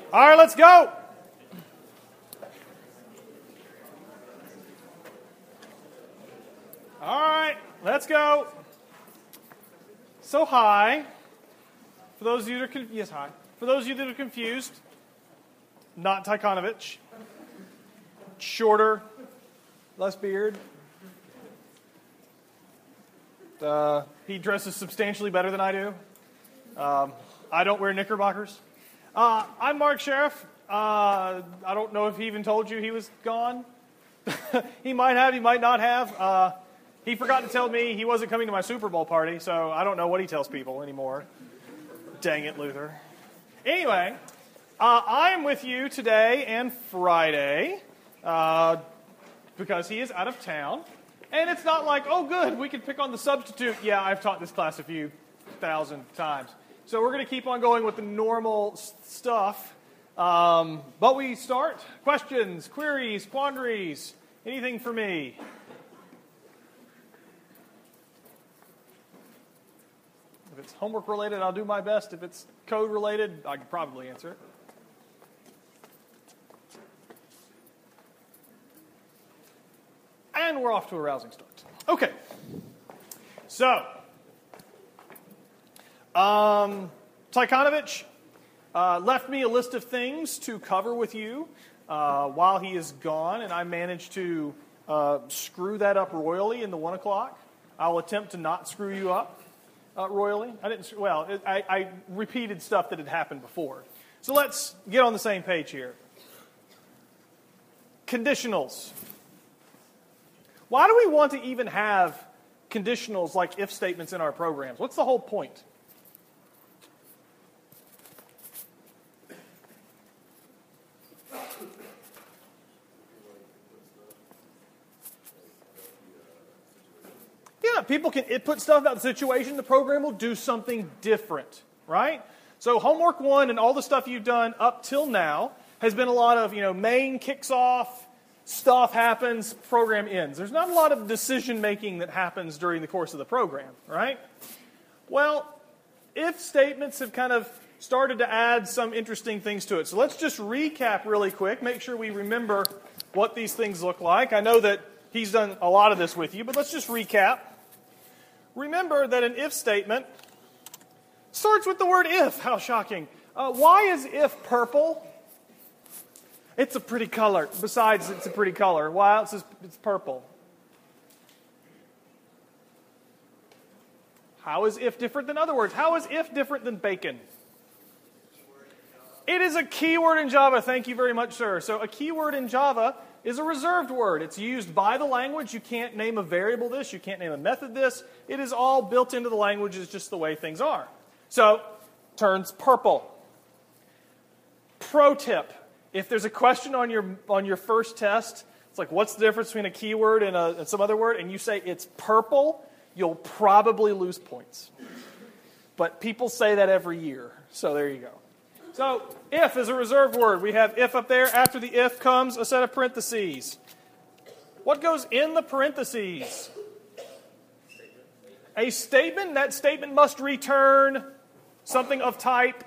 All right, let's go. All right, let's go. So hi. For those of you that are hi. For those of you that are confused, not Tykonovich. Shorter, less beard. He dresses substantially better than I do. I don't wear knickerbockers. I'm Mark Sheriff. I don't know if he even told you he was gone. He might have, he might not have. He forgot to tell me he wasn't coming to my Super Bowl party, so I don't know what he tells people anymore. Dang it, Luther. Anyway, I am with you today and Friday because he is out of town. And it's not like, oh, good, we can pick on the substitute. Yeah, I've taught this class a few thousand times. So we're going to keep on going with the normal stuff. But we start. Questions, queries, quandaries, anything for me? If it's homework related, I'll do my best. If it's code related, I could probably answer it. And we're off to a rousing start. Okay. So, Tykonovich left me a list of things to cover with you while he is gone, and I managed to screw that up royally in the 1 o'clock. I'll attempt to not screw you up royally. I repeated stuff that had happened before. So let's get on the same page here. Conditionals. Why do we want to even have conditionals like if statements in our programs? What's the whole point? Yeah, people can put stuff about the situation. The program will do something different, right? So homework 1 and all the stuff you've done up till now has been a lot of, main kicks off, stuff happens, program ends. There's not a lot of decision-making that happens during the course of the program, right? Well, if statements have kind of started to add some interesting things to it. So let's just recap really quick, make sure we remember what these things look like. I know that he's done a lot of this with you, but let's just recap. Remember that an if statement starts with the word if. How shocking. Why is if purple? It's a pretty color. Besides, it's a pretty color. Why else is it's purple? How is if different than other words? How is if different than bacon? It is a keyword in Java. Thank you very much, sir. So a keyword in Java is a reserved word. It's used by the language. You can't name a variable this. You can't name a method this. It is all built into the language. It's just the way things are. So, turns purple. Pro tip. If there's a question on your first test, it's like, what's the difference between a keyword and some other word, and you say it's purple, you'll probably lose points. But people say that every year, so there you go. So, if is a reserved word. We have if up there. After the if comes a set of parentheses. What goes in the parentheses? A statement. That statement must return something of type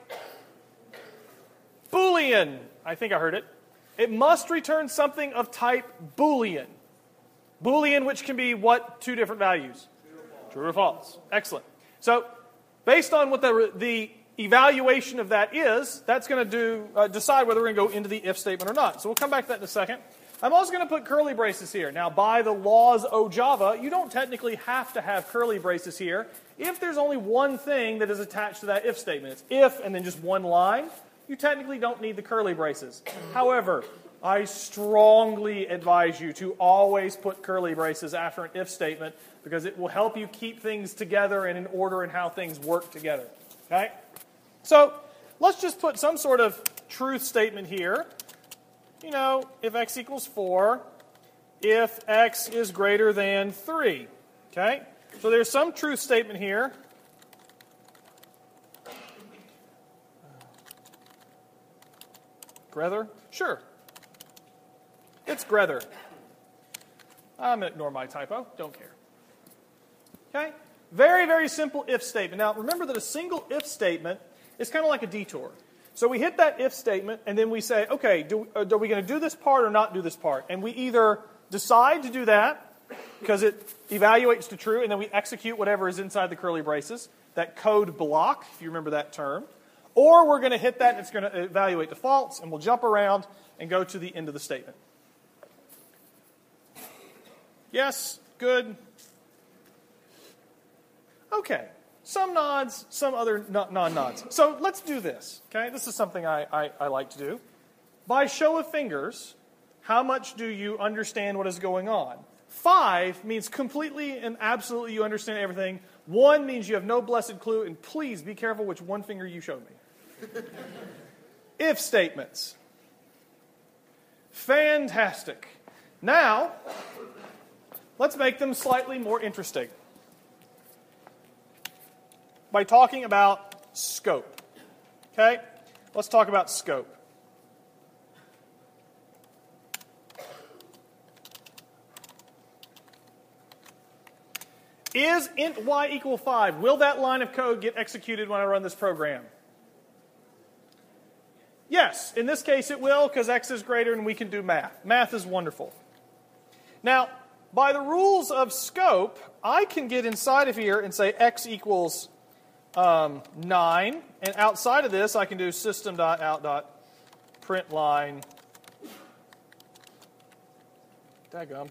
Boolean. I think I heard it. It must return something of type Boolean. Boolean, which can be what? Two different values? True or false. Excellent. So, based on what the evaluation of that is, that's going to decide whether we're going to go into the if statement or not. So we'll come back to that in a second. I'm also going to put curly braces here. Now, by the laws of Java, you don't technically have to have curly braces here if there's only one thing that is attached to that if statement. It's if and then just one line. You technically don't need the curly braces. However, I strongly advise you to always put curly braces after an if statement because it will help you keep things together and in order and how things work together. Okay? So, let's just put some sort of truth statement here. If x equals 4, if x is greater than 3. Okay? So there's some truth statement here. Grether? Sure. It's Grether. I'm going to ignore my typo. Don't care. Okay? Very, very simple if statement. Now, remember that a single if statement is kind of like a detour. So we hit that if statement, and then we say, okay, are we going to do this part or not do this part? And we either decide to do that, because it evaluates to true, and then we execute whatever is inside the curly braces, that code block, if you remember that term. Or we're going to hit that, and it's going to evaluate to false, and we'll jump around and go to the end of the statement. Yes? Good? Okay. Some nods, some other non-nods. So let's do this. Okay, this is something I like to do. By show of fingers, how much do you understand what is going on? 5 means completely and absolutely you understand everything. 1 means you have no blessed clue, and please be careful which one finger you showed me. If statements. Fantastic. Now, let's make them slightly more interesting by talking about scope. Okay? Let's talk about scope. Is int y equal 5? Will that line of code get executed when I run this program? Yes. In this case it will, because x is greater and we can do math. Math is wonderful. Now, by the rules of scope, I can get inside of here and say x equals 9, and outside of this I can do system.out.println. Daggum.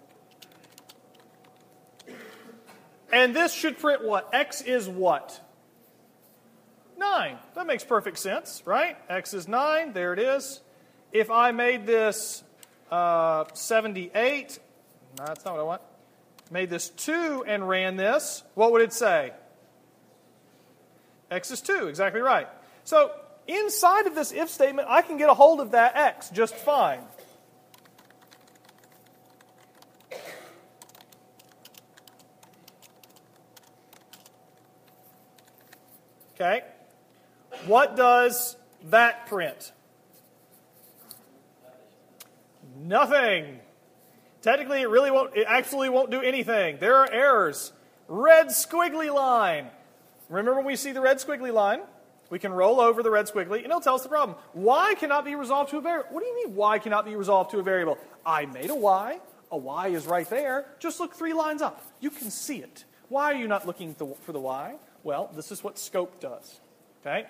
And this should print what? X is what? 9. That makes perfect sense, right? X is 9. There it is. If I made this 78, no, that's not what I want. Made this 2 and ran this, what would it say? X is 2, exactly right. So inside of this if statement, I can get a hold of that x just fine. Okay. What does that print? Nothing. Technically, it actually won't do anything. There are errors. Red squiggly line. Remember when we see the red squiggly line? We can roll over the red squiggly, and it'll tell us the problem. Y cannot be resolved to a variable. What do you mean Y cannot be resolved to a variable? I made a Y. A Y is right there. Just look 3 lines up. You can see it. Why are you not looking for the Y? Well, this is what scope does. Okay?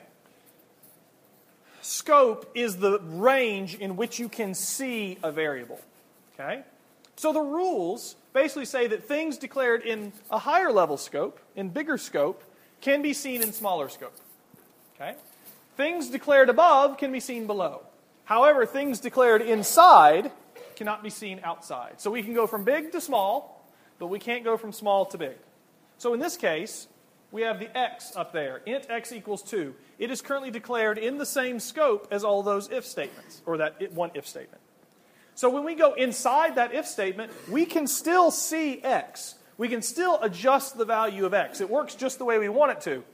Scope is the range in which you can see a variable. Okay? So the rules basically say that things declared in a higher level scope, in bigger scope, can be seen in smaller scope. Okay? Things declared above can be seen below. However, things declared inside cannot be seen outside. So we can go from big to small, but we can't go from small to big. So in this case, we have the x up there, int x equals 2. It is currently declared in the same scope as all those if statements, or that one if statement. So when we go inside that if statement, we can still see x. We can still adjust the value of x. It works just the way we want it to.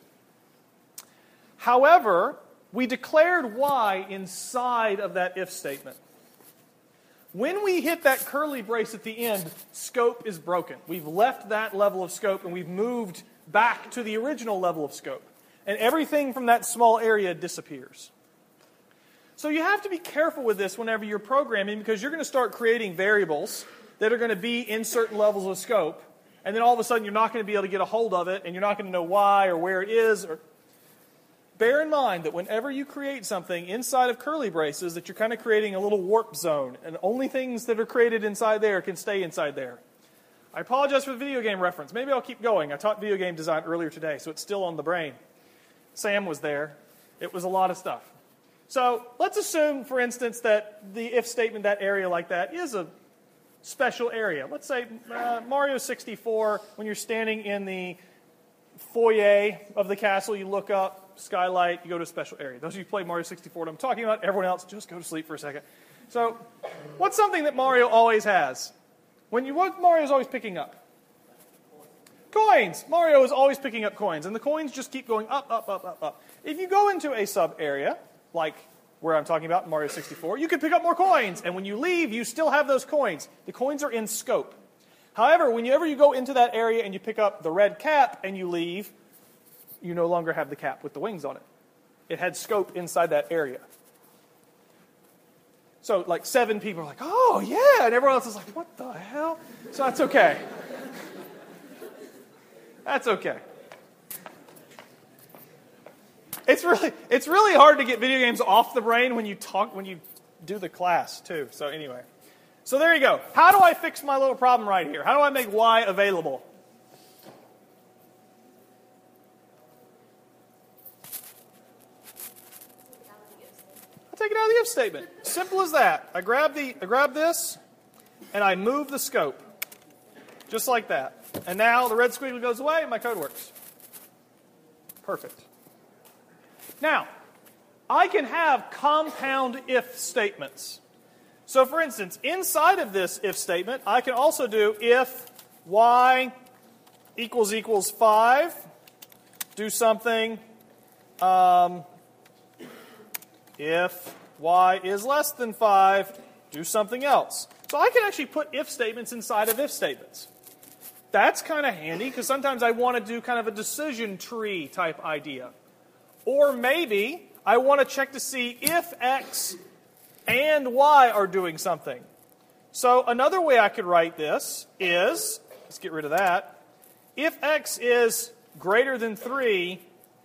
However, we declared y inside of that if statement. When we hit that curly brace at the end, scope is broken. We've left that level of scope and we've moved back to the original level of scope. And everything from that small area disappears. So you have to be careful with this whenever you're programming, because you're going to start creating variables that are going to be in certain levels of scope. And then all of a sudden you're not going to be able to get a hold of it, and you're not going to know why or where it is. Bear in mind that whenever you create something inside of curly braces, that you're kind of creating a little warp zone, and only things that are created inside there can stay inside there. I apologize for the video game reference. Maybe I'll keep going. I taught video game design earlier today, so it's still on the brain. Sam was there. It was a lot of stuff. So let's assume, for instance, that the if statement, that area like that, is a special area. Let's say Mario 64, when you're standing in the foyer of the castle, you look up, skylight, you go to a special area. Those of you who play Mario 64, what I'm talking about, everyone else, just go to sleep for a second. So what's something that Mario always has? What Mario's always picking up? Coins. Mario is always picking up coins, and the coins just keep going up, up, up, up, up. If you go into a sub-area, like where I'm talking about in Mario 64, you can pick up more coins, and when you leave, you still have those coins. The coins are in scope. However, whenever you go into that area and you pick up the red cap and you leave, you no longer have the cap with the wings on it. it had scope inside that area. So like 7 people are like, oh, yeah. And everyone else is like, what the hell? So that's okay. That's okay. It's really hard to get video games off the brain when you do the class, too. So anyway. So there you go. How do I fix my little problem right here? How do I make y available? I take it out of the if statement. Simple as that. I grab this, and I move the scope. Just like that. And now the red squiggly goes away, and my code works. Perfect. Now, I can have compound if statements. So for instance, inside of this if statement, I can also do if y equals 5, do something. If y is less than 5, do something else. So I can actually put if statements inside of if statements. That's kind of handy because sometimes I want to do kind of a decision tree type idea. Or maybe I want to check to see if x and y are doing something. So another way I could write this is, let's get rid of that, if x is greater than 3,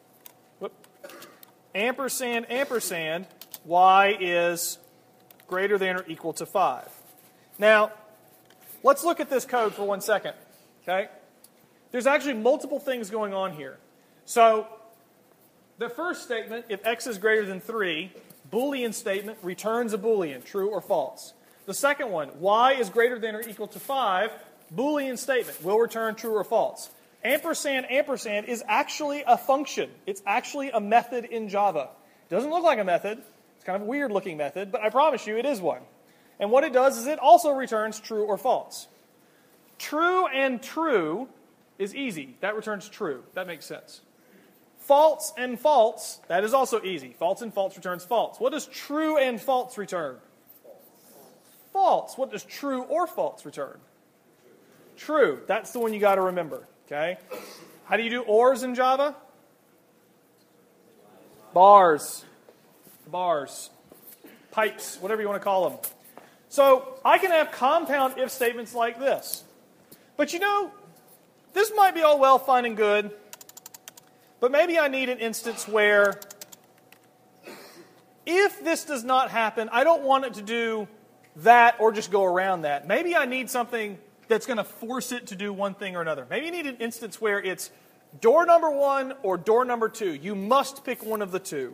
ampersand, ampersand, y is greater than or equal to 5. Now, let's look at this code for 1 second. Okay? There's actually multiple things going on here. So, the first statement, if x is greater than 3, Boolean statement returns a Boolean, true or false. The second one, y is greater than or equal to 5, Boolean statement will return true or false. Ampersand, ampersand is actually a function. It's actually a method in Java. It doesn't look like a method. It's kind of a weird looking method, but I promise you it is one. And what it does is it also returns true or false. True and true is easy. That returns true. That makes sense. False and false, that is also easy. False and false returns false. What does true and false return? False. What does true or false return? True. That's the one you got to remember. Okay? How do you do ORs in Java? Bars. Pipes, whatever you want to call them. So I can have compound if statements like this. But you know, this might be all well, fine, and good. But maybe I need an instance where if this does not happen, I don't want it to do that or just go around that. Maybe I need something that's going to force it to do one thing or another. Maybe you need an instance where it's door number 1 or door number 2. You must pick one of the two.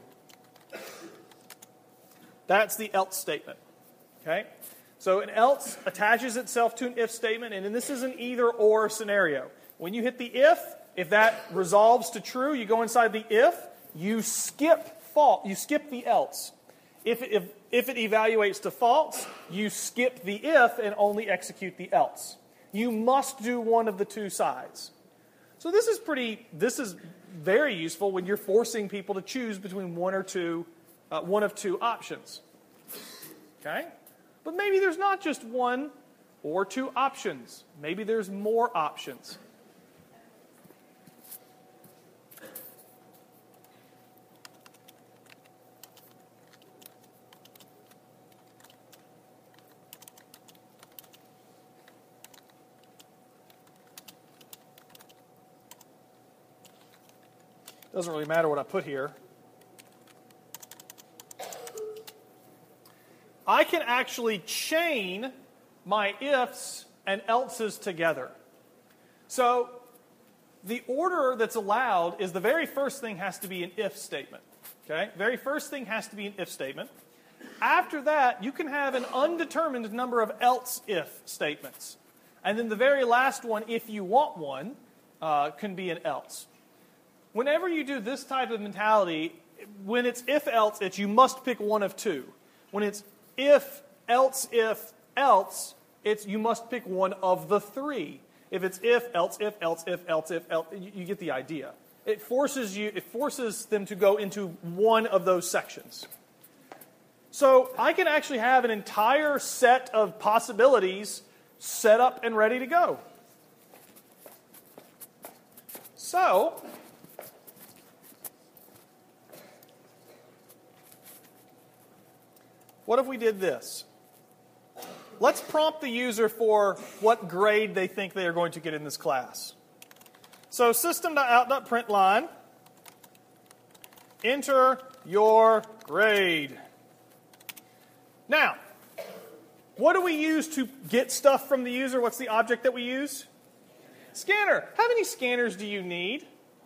That's the else statement. Okay? So an else attaches itself to an if statement, and this is an either-or scenario. When you hit the if that resolves to true, you go inside the if, you skip the else. If it evaluates to false, you skip the if and only execute the else. You must do one of the two sides. So this is very useful when you're forcing people to choose between one of two options. Okay? But maybe there's not just one or two options. Maybe there's more options. Doesn't really matter what I put here. I can actually chain my ifs and elses together. So the order that's allowed is the very first thing has to be an if statement. Okay? Very first thing has to be an if statement. After that, you can have an undetermined number of else-if statements. And then the very last one, if you want one, can be an else. Whenever you do this type of mentality, when it's if-else, it's you must pick one of two. When it's if, else, it's you must pick one of the three. If it's if, else, if, else, if, else, if, else, you get the idea. It forces them to go into one of those sections. So I can actually have an entire set of possibilities set up and ready to go. So what if we did this? Let's prompt the user for what grade they think they are going to get in this class. So system.out.println, enter your grade. Now, what do we use to get stuff from the user? What's the object that we use? Scanner. How many scanners do you need?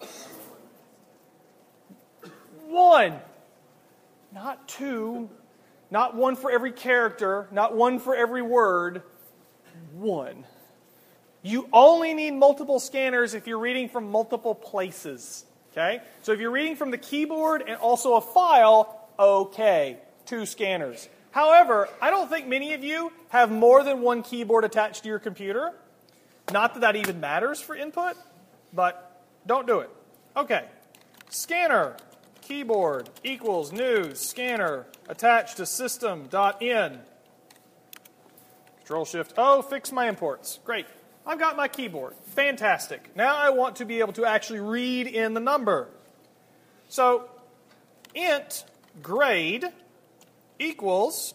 1. Not 2. Not 1 for every character. Not 1 for every word. 1. You only need multiple scanners if you're reading from multiple places. Okay? So if you're reading from the keyboard and also a file, okay, 2 scanners. However, I don't think many of you have more than 1 keyboard attached to your computer. Not that that even matters for input, but don't do it. Okay. Scanner, keyboard, equals news, scanner, attached to system.in. Control-Shift-O, fix my imports. Great. I've got my keyboard. Fantastic. Now I want to be able to actually read in the number. So, int grade equals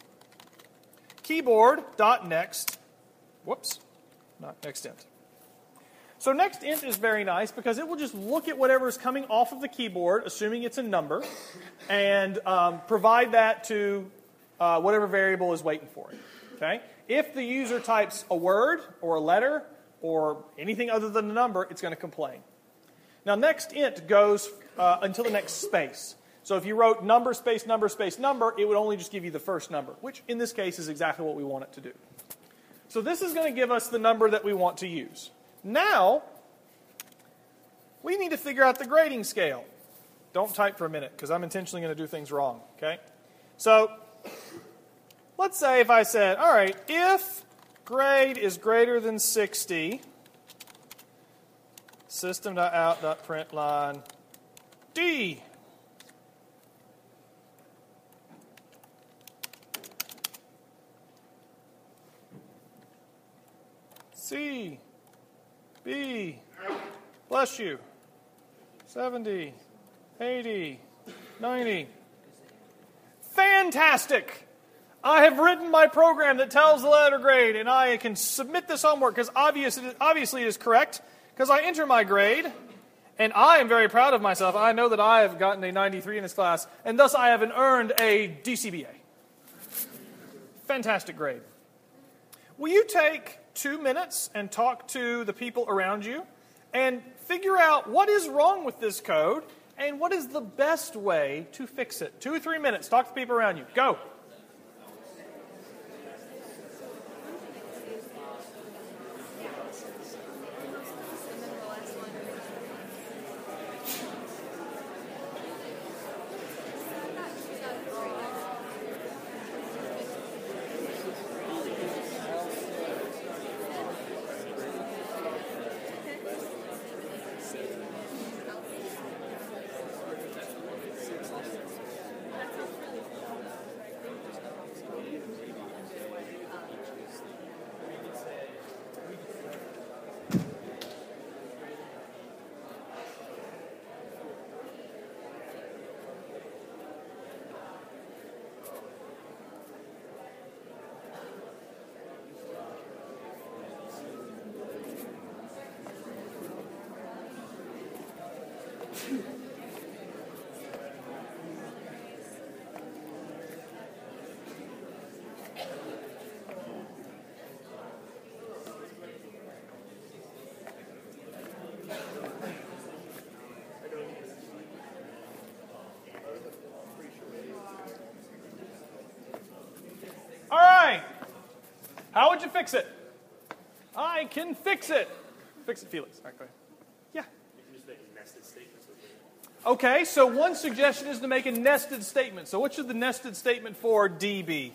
keyboard.next. Whoops. Not next int. So next int is very nice because it will just look at whatever is coming off of the keyboard, assuming it's a number, and provide that to whatever variable is waiting for it. Okay? If the user types a word or a letter or anything other than a number, it's going to complain. Now next int goes until the next space. So if you wrote number, space, number, space, number, it would only just give you the first number, which in this case is exactly what we want it to do. So this is going to give us the number that we want to use. Now, we need to figure out the grading scale. Don't type for a minute, because I'm intentionally going to do things wrong. Okay? So, let's say if I said, all right, if grade is greater than 60, system.out.println D. C, B, bless you, 70, 80, 90. Fantastic! I have written my program that tells the letter grade, and I can submit this homework because obviously it is correct, because I enter my grade, and I am very proud of myself. I know that I have gotten a 93 in this class, and thus I have earned a DCBA. Fantastic grade. Will you take 2 minutes and talk to the people around you and figure out what is wrong with this code and what is the best way to fix it? 2 or 3 minutes. Talk to the people around you. Go. All right. How would you fix it? I can fix it. Fix it, Felix. All right, go ahead. Yeah. You can just make nested statements with it. Okay, so one suggestion is to make a nested statement. So what should the nested statement for D be?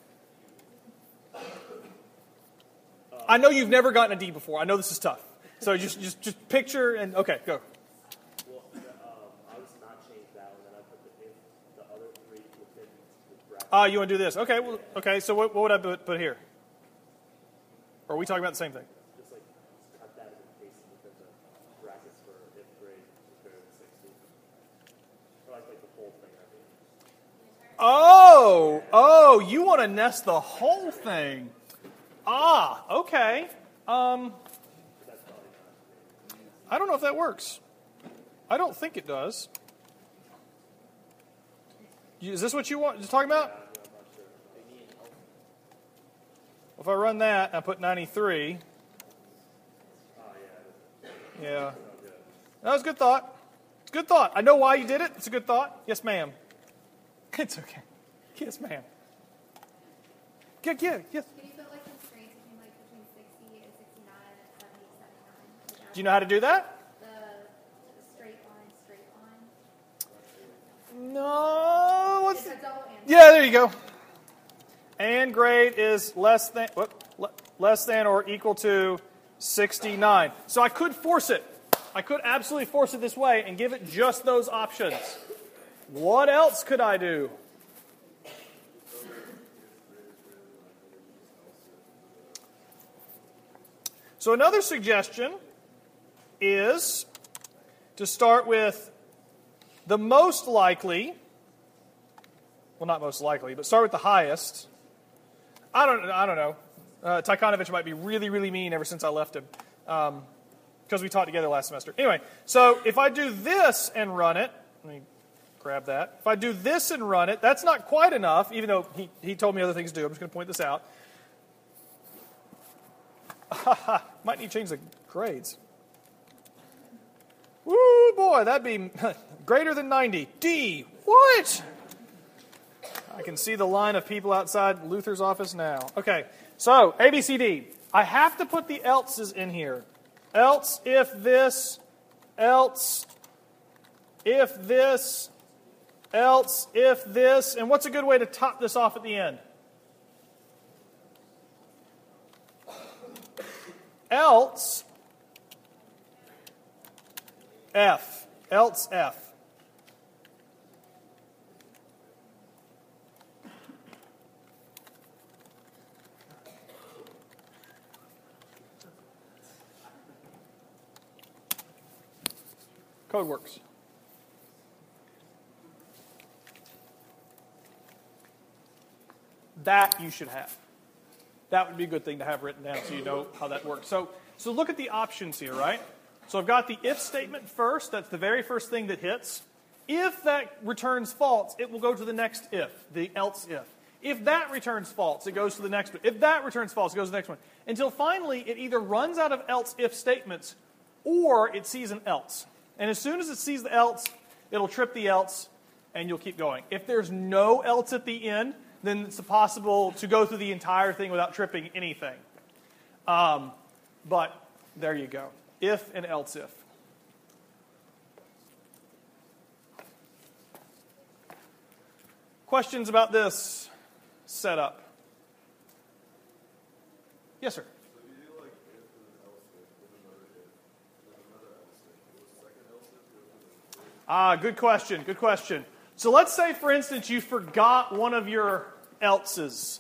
I know you've never gotten a D before. I know this is tough. So just picture and, okay, go. Well, I was not change that one, and I put the other 3 within the bracket. You want to do this? Okay, well, okay. So what would I put here? Or are we talking about the same thing? Just like cut that and paste it within the brackets for if grade is greater than 60. Or like the whole thing, I mean. Oh, you want to nest the whole thing. Ah, okay. I don't know if that works. I don't think it does. Is this what you want to talk about? If I run that and I put 93. Yeah. That was a good thought. It's a good thought. I know why you did it. It's a good thought. Yes, ma'am. It's okay. Yes, ma'am. Yeah, yes. Can you put like constraints between 60 and 69 and 70, 79? Do you know how to do that? The straight line. No. It's a double and. Yeah, there you go. And grade is less than or equal to 69. So I could force it. I could absolutely force it this way and give it just those options. What else could I do? So another suggestion is to start with the most likely, well, not most likely, but start with the highest. I don't know. Tykonovich might be really, really mean ever since I left him, because we taught together last semester. Anyway, so if I do this and run it, let me grab that. If I do this and run it, that's not quite enough, even though he told me other things to do. I'm just going to point this out. Might need to change the grades. Woo, boy, that'd be greater than 90. D, what? I can see the line of people outside Luther's office now. Okay, so A, B, C, D. I have to put the else's in here. Else if this, else if this, else if this. And what's a good way to top this off at the end? Else F. Else F. Code works. That you should have. That would be a good thing to have written down so you know how that works. So look at the options here, right? So I've got the if statement first. That's the very first thing that hits. If that returns false, it will go to the next if, the else if. If that returns false, it goes to the next one. If that returns false, it goes to the next one. Until finally it either runs out of else if statements or it sees an else. And as soon as it sees the else, it'll trip the else, and you'll keep going. If there's no else at the end, then it's possible to go through the entire thing without tripping anything. But there you go. If and else if. Questions about this setup? Yes, sir. Good question. Good question. So let's say, for instance, you forgot one of your else's.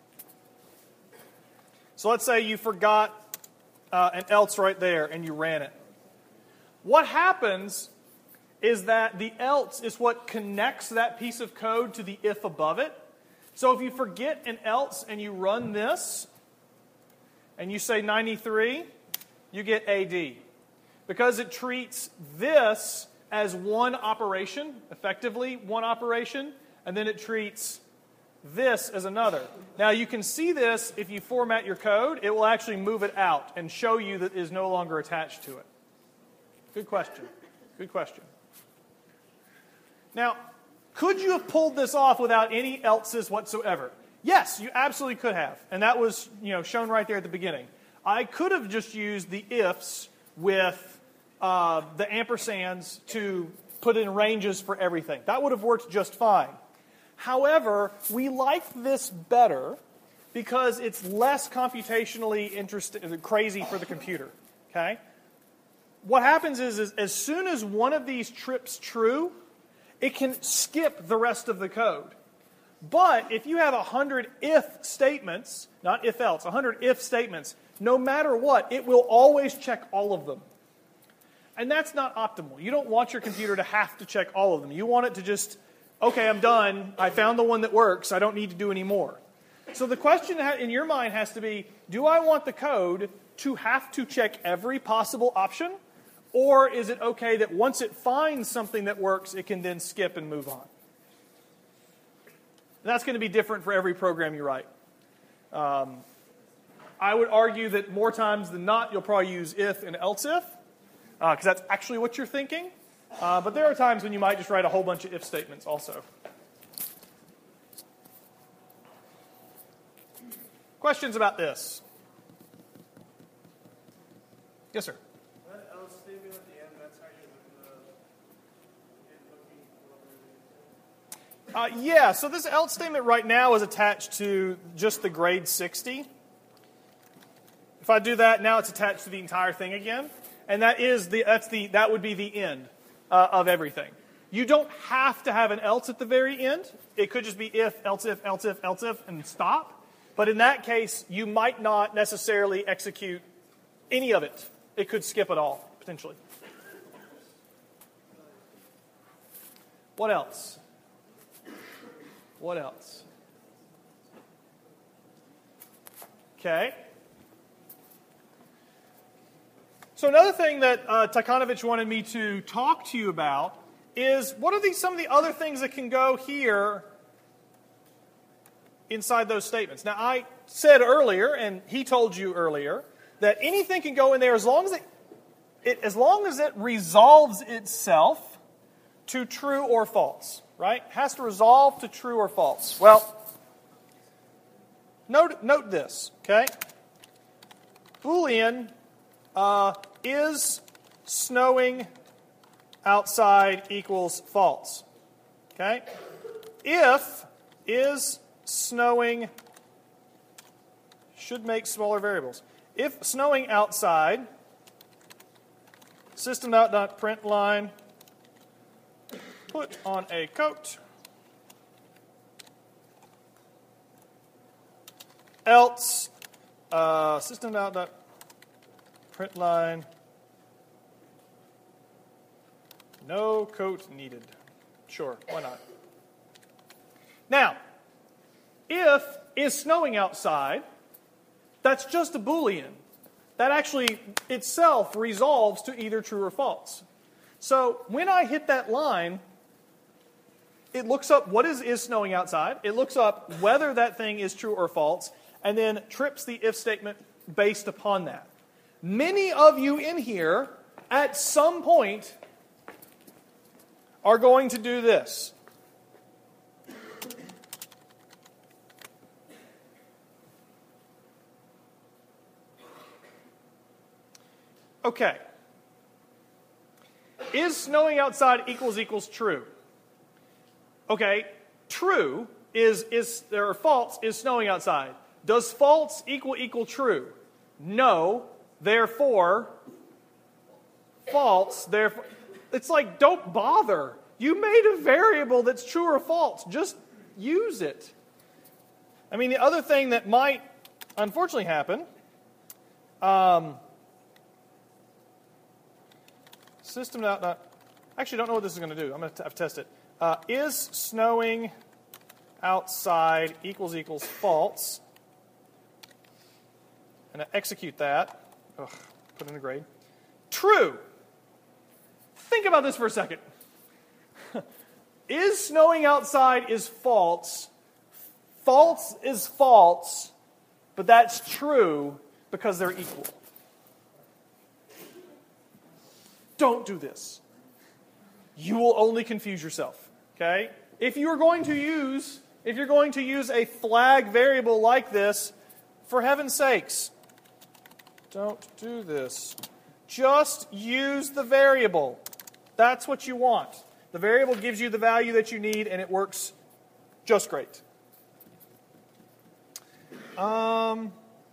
So let's say you forgot an else right there and you ran it. What happens is that the else is what connects that piece of code to the if above it. So if you forget an else and you run this and you say 93, you get AD. Because it treats this as one operation, effectively one operation, and then it treats this as another. Now you can see this if you format your code. It will actually move it out and show you that it is no longer attached to it. Good question. Good question. Now, could you have pulled this off without any else's whatsoever? Yes, you absolutely could have. And that was, shown right there at the beginning. I could have just used the ifs with the ampersands to put in ranges for everything. That would have worked just fine. However, we like this better because it's less computationally crazy for the computer. Okay? What happens is as soon as one of these trips true, it can skip the rest of the code. But if you have 100 if statements, not if else, 100 if statements, no matter what, it will always check all of them. And that's not optimal. You don't want your computer to have to check all of them. You want it to just okay, I'm done. I found the one that works. I don't need to do any more. So the question in your mind has to be, do I want the code to have to check every possible option? Or is it okay that once it finds something that works, it can then skip and move on? And that's going to be different for every program you write. I would argue that more times than not, you'll probably use if and else if, because that's actually what you're thinking. But there are times when you might just write a whole bunch of if statements also. Questions about this? Yes, sir. That else statement at the end, that's how you're looking for Yeah, so this else statement right now is attached to just the grade 60. If I do that, now it's attached to the entire thing again. And that would be the end of everything. You don't have to have an else at the very end. It could just be if, else if, else if, else if, and stop. But in that case, you might not necessarily execute any of it. It could skip it all, potentially. What else? What else? Okay. So another thing that Tykhanovich wanted me to talk to you about is what are some of the other things that can go here inside those statements. Now, I said earlier, and he told you earlier, that anything can go in there as long as it resolves itself to true or false, right? It has to resolve to true or false. Well, note this, okay? Boolean is snowing outside equals false, okay? If is snowing should make smaller variables. If snowing outside, system.println, put on a coat, else system.println, no coat needed. Sure, why not? Now, if is snowing outside, that's just a Boolean. That actually itself resolves to either true or false. So when I hit that line, it looks up what is snowing outside. It looks up whether that thing is true or false, and then trips the if statement based upon that. Many of you in here, at some point, are going to do this. Okay. Is snowing outside equals true? Okay. True is false is snowing outside. Does false equal true? No. Therefore, false. Therefore, it's like, don't bother. You made a variable that's true or false. Just use it. I mean, the other thing that might unfortunately happen, system actually don't know what this is going to do. I'm going to test it. Is snowing outside equals false? And I execute that. Ugh, put in a grade. True. Think about this for a second. Is snowing outside is false. False is false, but that's true because they're equal. Don't do this. You will only confuse yourself. Okay? If you're going to use a flag variable like this, for heaven's sakes, don't do this. Just use the variable. That's what you want. The variable gives you the value that you need, and it works just great. I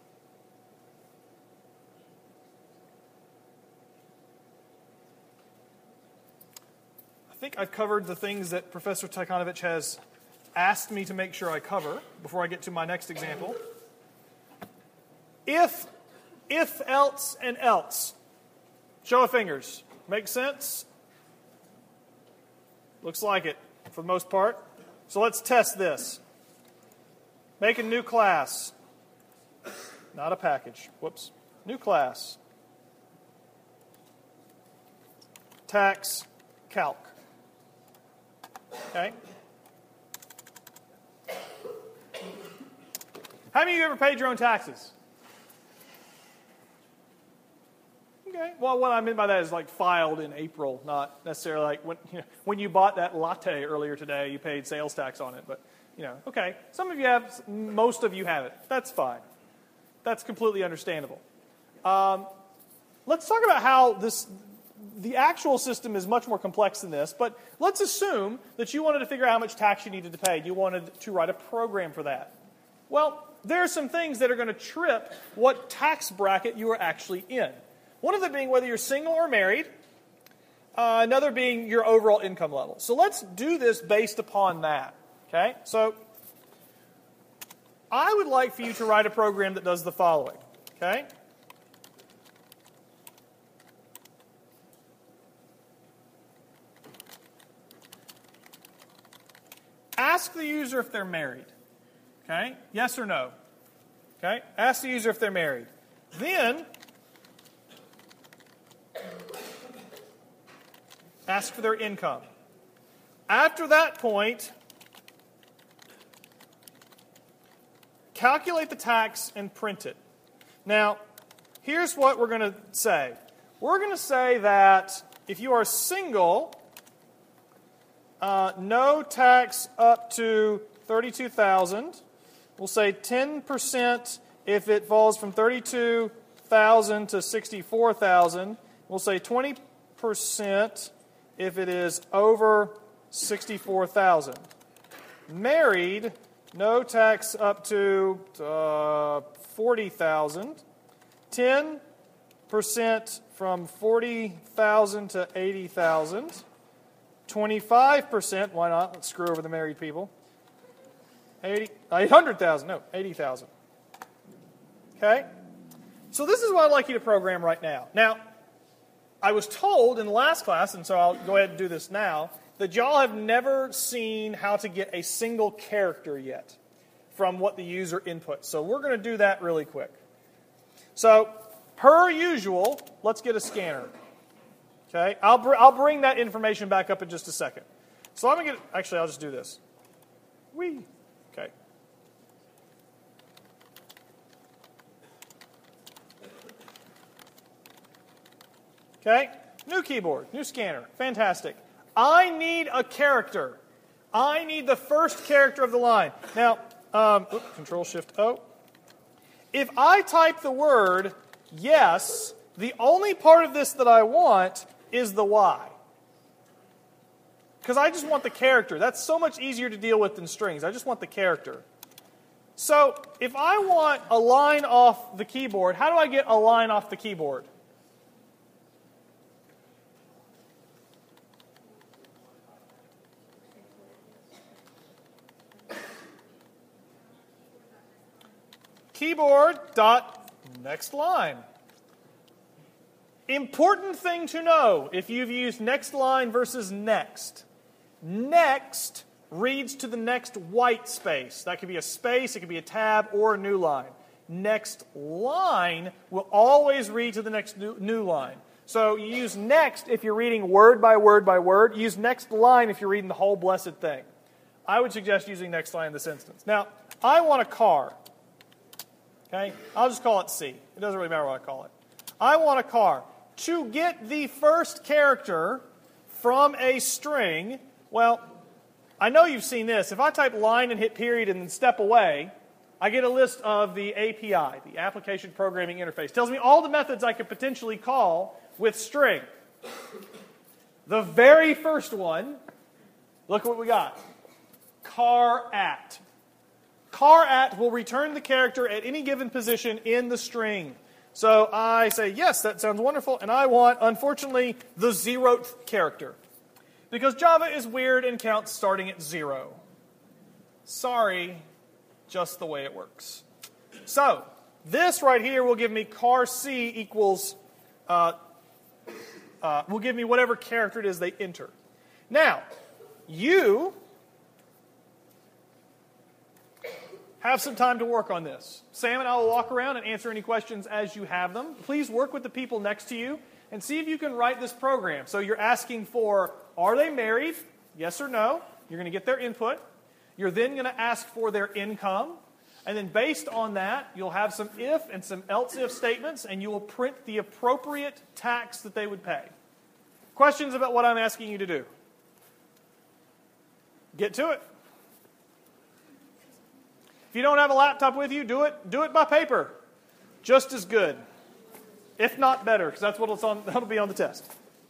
think I've covered the things that Professor Tykhanovich has asked me to make sure I cover before I get to my next example. If, else, and else. Show of fingers. Make sense? Looks like it. for the most part. So let's test this. Make a new class. Not a package. Whoops. New class. Tax calc. Okay. How many of you ever paid your own taxes? Okay. Well, what I mean by that is like filed in April, not necessarily like when you bought that latte earlier today, you paid sales tax on it. But, okay. Some of you have, most of you have it. That's fine. That's completely understandable. Let's talk about how the actual system is much more complex than this, but let's assume that you wanted to figure out how much tax you needed to pay. You wanted to write a program for that. Well, there are some things that are going to trip what tax bracket you are actually in. One of them being whether you're single or married. Another being your overall income level. So let's do this based upon that. Okay? So I would like for you to write a program that does the following. Okay? Ask the user if they're married. Okay? Yes or no? Okay? Ask the user if they're married. Then ask for their income. After that point, calculate the tax and print it. Now, here's what we're going to say. We're going to say that if you are single, no tax up to $32,000. We'll say 10% if it falls from $32,000 to $64,000. We'll say 20% if it is over $64,000. Married, no tax up to $40,000. 10% from $40,000 to $80,000. 25%, why not? Let's screw over the married people. $800,000, no, $80,000. Okay? So this is what I'd like you to program right now. Now, I was told in the last class, and so I'll go ahead and do this now, that y'all have never seen how to get a single character yet from what the user inputs. So we're going to do that really quick. So, per usual, let's get a scanner. Okay? I'll bring that information back up in just a second. So I'm going to get, actually, I'll just do this. Whee! Okay. Okay? New keyboard, new scanner. Fantastic. I need a character. I need the first character of the line. Now, Control-Shift-O. If I type the word yes, the only part of this that I want is the Y. Because I just want the character. That's so much easier to deal with than strings. I just want the character. So, if I want a line off the keyboard, how do I get a line off the keyboard? Keyboard dot next line. Important thing to know if you've used next line versus next. Next reads to the next white space. That could be a space, it could be a tab, or a new line. Next line will always read to the next new line. So you use next if you're reading word by word by word. Use next line if you're reading the whole blessed thing. I would suggest using next line in this instance. Now, I want a car. Okay? I'll just call it C. It doesn't really matter what I call it. I want a car. To get the first character from a string, well, I know you've seen this. If I type line and hit period and then step away, I get a list of the API, the Application Programming Interface. It tells me all the methods I could potentially call with string. The very first one, look what we got. Car at. Car at will return the character at any given position in the string. So I say, yes, that sounds wonderful, and I want, unfortunately, the 0th character. Because Java is weird and counts starting at 0. Sorry, just the way it works. So, this right here will give me car C equals, will give me whatever character it is they enter. Now, you have some time to work on this. Sam and I will walk around and answer any questions as you have them. Please work with the people next to you and see if you can write this program. So you're asking for, are they married? Yes or no. You're going to get their input. You're then going to ask for their income. And then based on that, you'll have some if and some else if statements, and you will print the appropriate tax that they would pay. Questions about what I'm asking you to do? Get to it. If you don't have a laptop with you, do it by paper. Just as good. If not better, because that's that'll be on the test.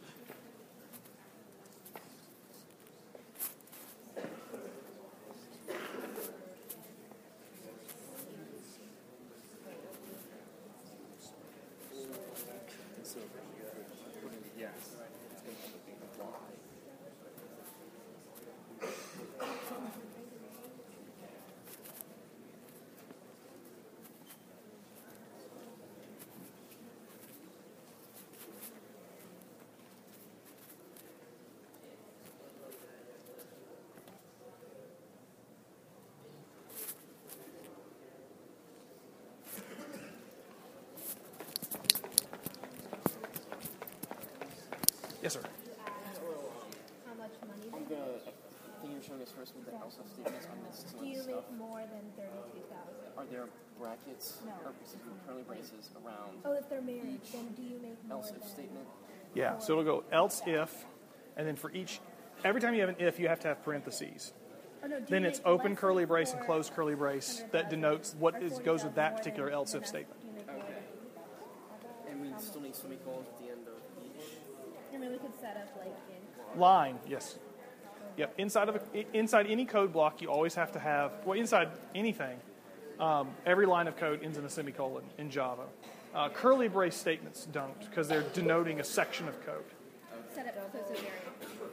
Yes, sir. How much money On the thing you're showing us first with the LSAT statements on this do you stuff, make more than 32,000? are there brackets No. or curly braces around Oh, if they're married, then do you make more LSAT than? statement? Yeah, so it'll go else if, and then for every time you have an if, you have to have parentheses. Oh, no, do Then you it's make open less curly than brace and 400,000 closed curly brace that denotes what or goes with that 40,000 particular more else than if that? statement. Do you make more Okay. than? And we still need semicolons at the end of each. I mean, we could set up like in. Line, yes. Yep. Inside any code block, you always have to have, well, inside anything, every line of code ends in a semicolon in Java. Curly brace statements don't, because they're denoting a section of code. Set up so it's a variable.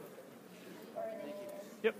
Yep.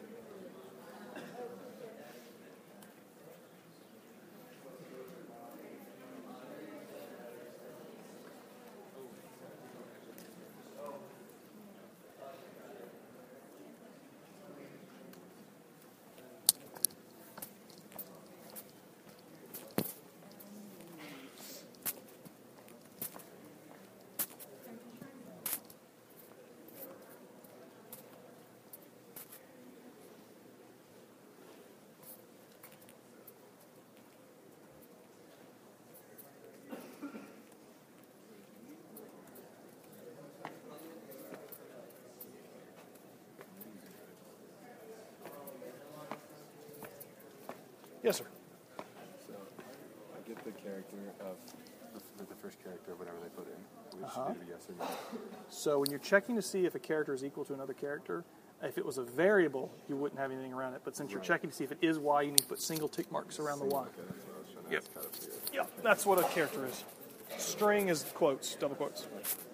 Yes, sir. So I get the character of the first character of whatever they put in. We just do yes or no. So when you're checking to see if a character is equal to another character, if it was a variable, you wouldn't have anything around it. But since you're checking to see if it is Y, you need to put single tick marks around the Y. Okay, that's what I was trying to ask how to figure it. Yeah, that's what a character is. String is quotes, double quotes.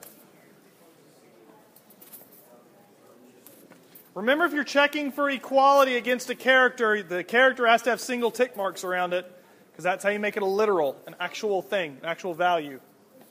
Remember, if you're checking for equality against a character, the character has to have single tick marks around it, because that's how you make it a literal, an actual thing, an actual value.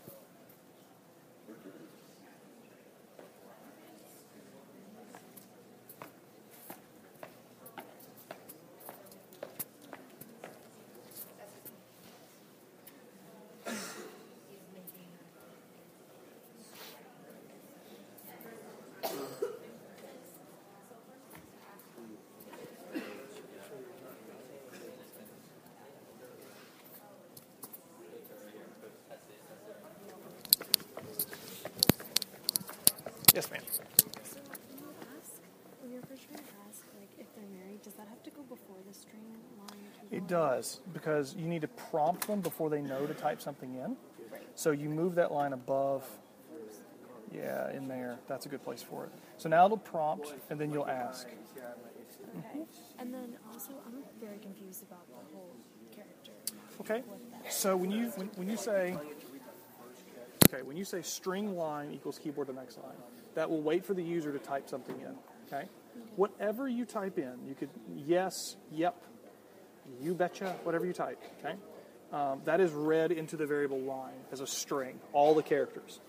Yes, ma'am. So when you're first trying to ask, like, if they're married, does that have to go before the string line? It does, because you need to prompt them before they know to type something in. So you move that line above, yeah, in there. That's a good place for it. So now it'll prompt, and then you'll ask. Okay. And then also, I'm very confused about the whole character. Okay. So when you say, okay, when you say string line equals keyboard to next line, that will wait for the user to type something in. Okay. Whatever you type in, you could yes, yep, you betcha, whatever you type. Okay. That is read into the variable line as a string, all the characters.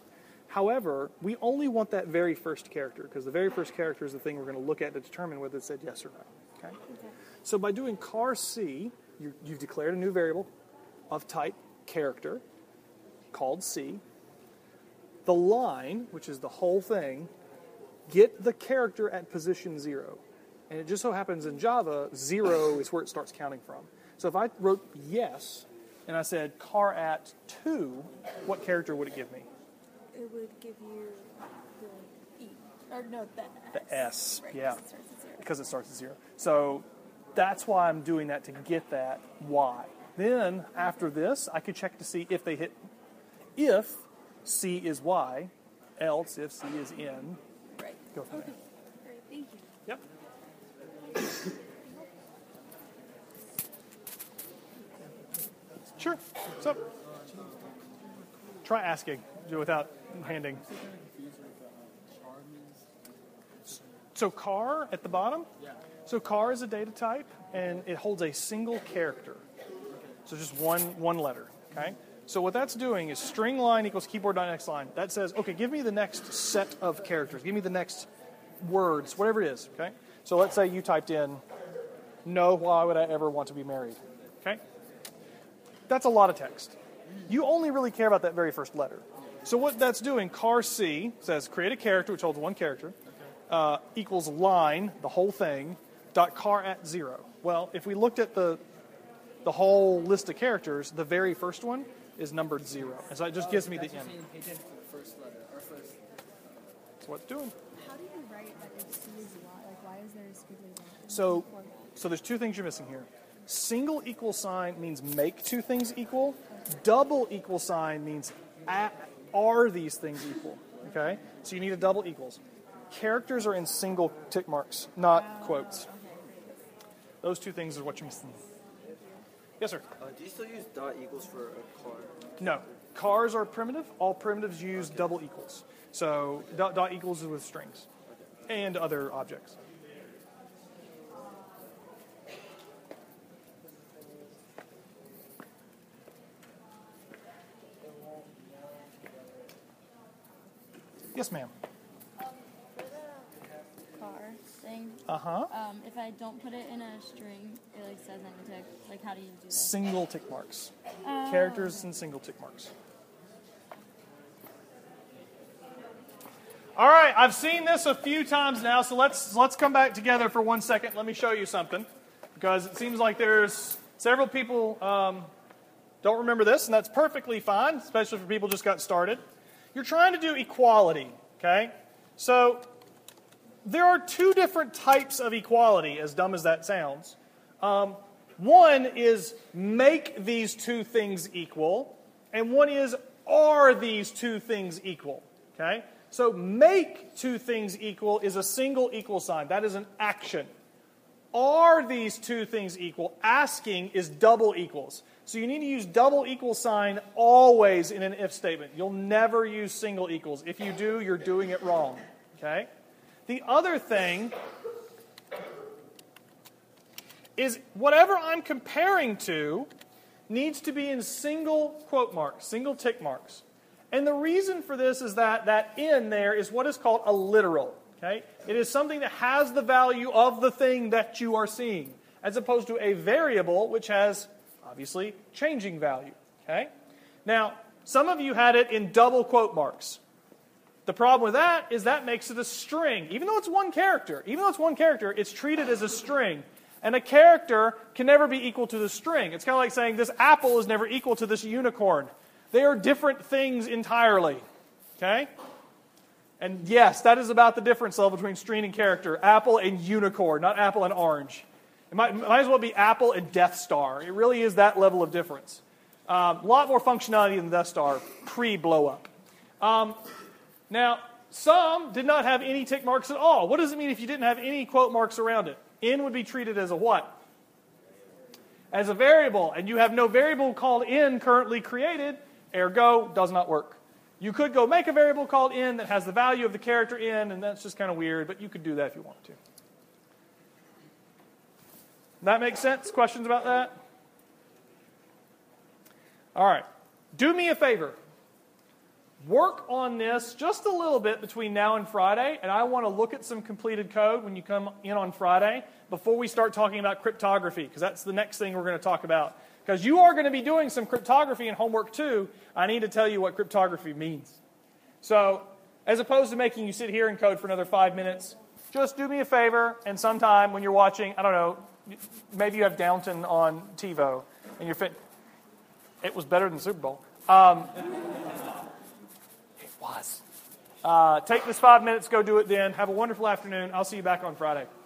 However, we only want that very first character because the very first character is the thing we're going to look at to determine whether it said yes or no. Okay? So by doing char C, you've declared a new variable of type character called C. The line, which is the whole thing, get the character at position 0. And it just so happens in Java, 0 is where it starts counting from. So if I wrote yes, and I said char at 2, what character would it give me? It would give you the E. Or no, the S. The S, Right, yeah. because it starts at 0. Because it starts at 0. So that's why I'm doing that, to get that Y. Then, after this, I could check to see if they hit, if C is Y, else if C is N, Right. go from there. Great, thank you. Yep. Sure. So, try asking without handing. So char at the bottom? So char is a data type, and it holds a single character. So just one letter, okay? So what that's doing is string line equals keyboard.next line. That says, okay, give me the next set of characters. Give me the next words, whatever it is, okay? So let's say you typed in, no, why would I ever want to be married? Okay? That's a lot of text. You only really care about that very first letter. So what that's doing, char C says create a character, which holds one character, equals line, the whole thing, dot char at 0. Well, if we looked at the whole list of characters, the very first one is numbered 0. And so it just gives me the N. Page in for the first letter, or first. That's what it's doing. How do you write that if C is Y? Like, why is there a squiggly line? So there's two things you're missing here. Single equal sign means make two things equal. Double equal sign means are these things equal. Okay? So you need a double equals. Characters are in single tick marks, not quotes. Those two things are what you're missing. Yes, sir? Do you still use dot equals for a car? No. Cars are primitive. All primitives use double equals. So dot equals is with strings and other objects. Yes, ma'am. For the car thing, Uh-huh. if I don't put it in a string, it like says any tick. Like, how do you do that? Single tick marks. Oh, Characters and single tick marks. All right, I've seen this a few times now, so let's come back together for 1 second. Let me show you something, because it seems like there's several people don't remember this, and that's perfectly fine, especially for people who just got started. You're trying to do equality, okay? So there are two different types of equality, as dumb as that sounds. One is make these two things equal, and one is are these two things equal, okay? So make two things equal is a single equal sign. That is an action. Are these two things equal? Asking is double equals. So you need to use double equal sign always in an if statement. You'll never use single equals. If you do, you're doing it wrong. Okay? The other thing is whatever I'm comparing to needs to be in single quote marks, single tick marks. And the reason for this is that in there is what is called a literal. Okay? It is something that has the value of the thing that you are seeing, as opposed to a variable which has, obviously, changing value. Okay? Now, some of you had it in double quote marks. The problem with that is that makes it a string. Even though it's one character, it's treated as a string. And a character can never be equal to the string. It's kind of like saying this apple is never equal to this unicorn. They are different things entirely. Okay? And yes, that is about the difference level between string and character. Apple and unicorn, not apple and orange. It might as well be Apple and Death Star. It really is that level of difference. A lot more functionality than the Death Star pre-blow up. Now, some did not have any tick marks at all. What does it mean if you didn't have any quote marks around it? N would be treated as a what? As a variable. And you have no variable called N currently created, ergo, does not work. You could go make a variable called N that has the value of the character N, and that's just kind of weird, but you could do that if you want to. That makes sense? Questions about that? All right. Do me a favor. work on this just a little bit between now and Friday, and I want to look at some completed code when you come in on Friday before we start talking about cryptography, because that's the next thing we're going to talk about. Because you are going to be doing some cryptography and homework too. I need to tell you what cryptography means. So, as opposed to making you sit here and code for another 5 minutes, just do me a favor, and sometime when you're watching, I don't know, maybe you have Downton on TiVo, and you're it was better than the Super Bowl. It was. Take this 5 minutes, go do it then. Have a wonderful afternoon. I'll see you back on Friday.